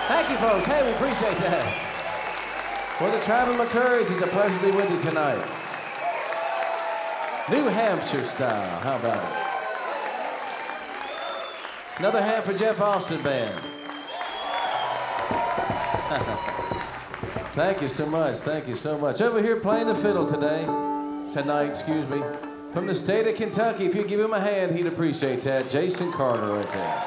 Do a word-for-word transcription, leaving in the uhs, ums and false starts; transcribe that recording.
Thank you, folks. Hey, we appreciate that. For the Traveling McCurries, it's a pleasure to be with you tonight. New Hampshire style. How about it? Another hand for Jeff Austin Band. Thank you so much. Thank you so much. Over here playing the fiddle today, tonight, excuse me, from the state of Kentucky. If you give him a hand, he'd appreciate that. Jason Carter right there.